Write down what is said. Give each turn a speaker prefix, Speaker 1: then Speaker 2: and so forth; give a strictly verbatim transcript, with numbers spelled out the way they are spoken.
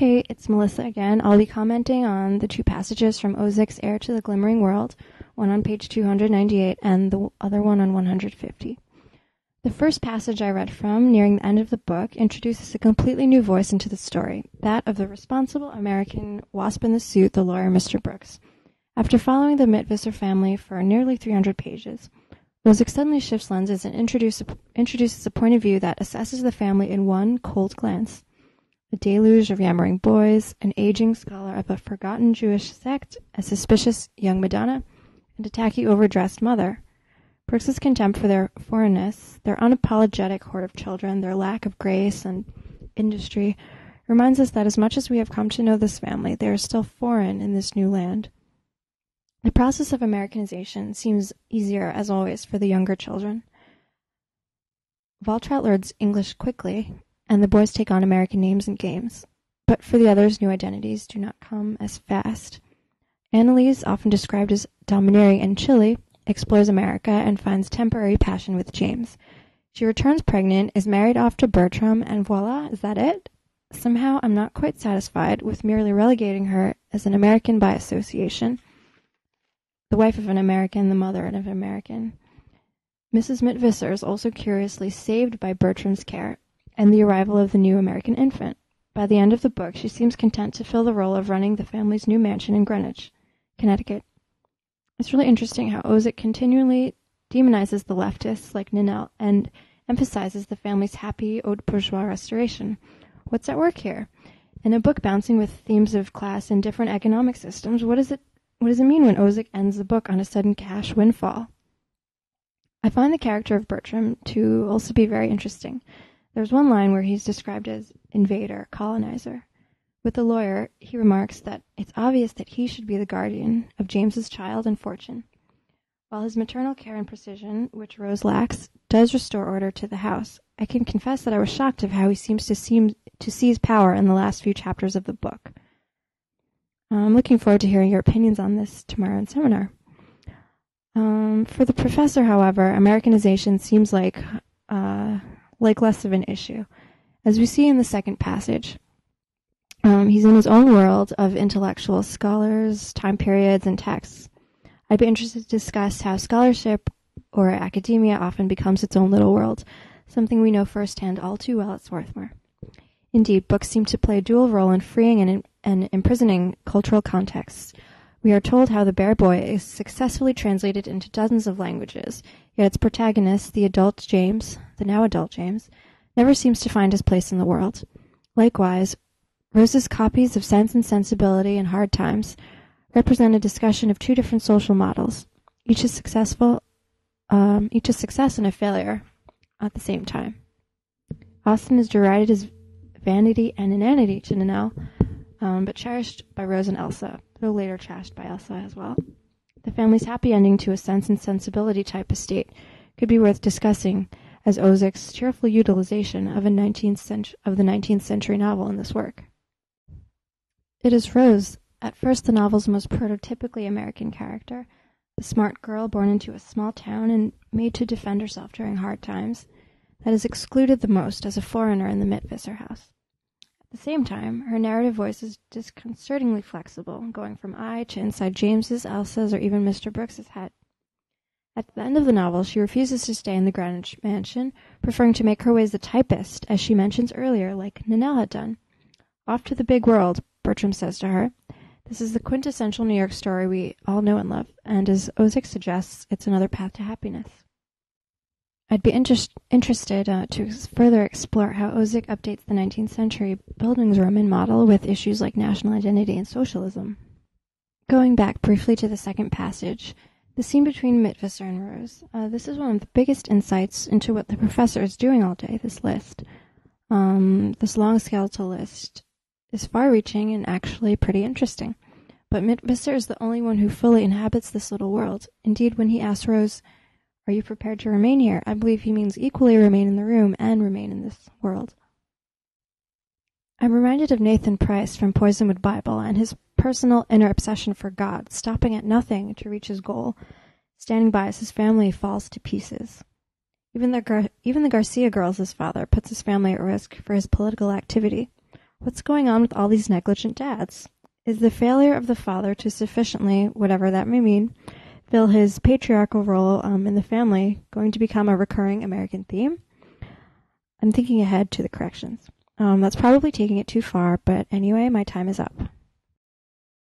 Speaker 1: Hey, it's Melissa again. I'll be commenting on the two passages from Ozik's Heir to the Glimmering World, one on page two hundred ninety-eight and the other one on one hundred fifty. The first passage I read from, nearing the end of the book, introduces a completely new voice into the story, that of the responsible American wasp in the suit, the lawyer Mister Brooks. After following the Mitwisser family for nearly three hundred pages, Ozik suddenly shifts lenses and introduce a, introduces a point of view that assesses the family in one cold glance. A deluge of yammering boys, an aging scholar of a forgotten Jewish sect, a suspicious young Madonna, and a tacky overdressed mother. Brooks's contempt for their foreignness, their unapologetic horde of children, their lack of grace and industry, reminds us that as much as we have come to know this family, they are still foreign in this new land. The process of Americanization seems easier, as always, for the younger children. Valtrat learns English quickly, and the boys take on American names and games. But for the others, new identities do not come as fast. Annalise, often described as domineering and chilly, explores America and finds temporary passion with James. She returns pregnant, is married off to Bertram, and voila, is that it? Somehow I'm not quite satisfied with merely relegating her as an American by association, the wife of an American, the mother of an American. Missus Mitwisser is also curiously saved by Bertram's care and the arrival of the new American infant. By the end of the book, she seems content to fill the role of running the family's new mansion in Greenwich, Connecticut. It's really interesting how Ozik continually demonizes the leftists like Ninel and emphasizes the family's happy haute bourgeois restoration. What's at work here? In a book bouncing with themes of class and different economic systems, what does it what does it mean when Ozik ends the book on a sudden cash windfall? I find the character of Bertram to also be very interesting. There's one line where he's described as invader, colonizer. With the lawyer, he remarks that it's obvious that he should be the guardian of James's child and fortune, while his maternal care and precision, which Rose lacks, does restore order to the house. I can confess that I was shocked of how he seems to seem to seize power in the last few chapters of the book. I'm looking forward to hearing your opinions on this tomorrow in seminar. Um, for the professor, however, Americanization seems like uh, like less of an issue. As we see in the second passage, um, he's in his own world of intellectual scholars, time periods, and texts. I'd be interested to discuss how scholarship or academia often becomes its own little world, something we know firsthand all too well at Swarthmore. Indeed, books seem to play a dual role in freeing and, and imprisoning cultural contexts. We are told how The Bear Boy is successfully translated into dozens of languages, yet its protagonist, the adult James, the now adult James, never seems to find his place in the world. Likewise, Rose's copies of Sense and Sensibility and Hard Times represent a discussion of two different social models, each is successful, um, each a success and a failure at the same time. Austin is derided as vanity and inanity to Ninel, um, but cherished by Rose and Elsa, though later trashed by Elsa as well. The family's happy ending to a Sense and Sensibility type estate could be worth discussing as Ozik's cheerful utilization of, a nineteenth century, of the nineteenth century novel in this work. It is Rose, at first the novel's most prototypically American character, the smart girl born into a small town and made to defend herself during hard times, that is excluded the most as a foreigner in the Mitwisser house. At the same time, her narrative voice is disconcertingly flexible, going from I to inside James's, Elsa's, or even Mister Brooks's head. At the end of the novel, she refuses to stay in the Greenwich mansion, preferring to make her way as a typist, as she mentions earlier, like Ninel had done. Off to the big world, Bertram says to her. This is the quintessential New York story we all know and love, and as Ozik suggests, it's another path to happiness. I'd be inter- interested uh, to further explore how Ozik updates the nineteenth century Bildungsroman model with issues like national identity and socialism. Going back briefly to the second passage, the scene between Mitwisser and Rose. Uh, this is one of the biggest insights into what the professor is doing all day, this list. Um, this long skeletal list is far-reaching and actually pretty interesting. But Mitwisser is the only one who fully inhabits this little world. Indeed, when he asks Rose, "Are you prepared to remain here?" I believe he means equally remain in the room and remain in this world. I'm reminded of Nathan Price from Poisonwood Bible and his personal inner obsession for God, stopping at nothing to reach his goal, standing by as his family falls to pieces. Even the, Gar- even the Garcia girls, his father, puts his family at risk for his political activity. What's going on with all these negligent dads? Is the failure of the father to sufficiently, whatever that may mean, fill his patriarchal role um, in the family going to become a recurring American theme? I'm thinking ahead to the corrections. Um, that's probably taking it too far, but anyway, my time is up.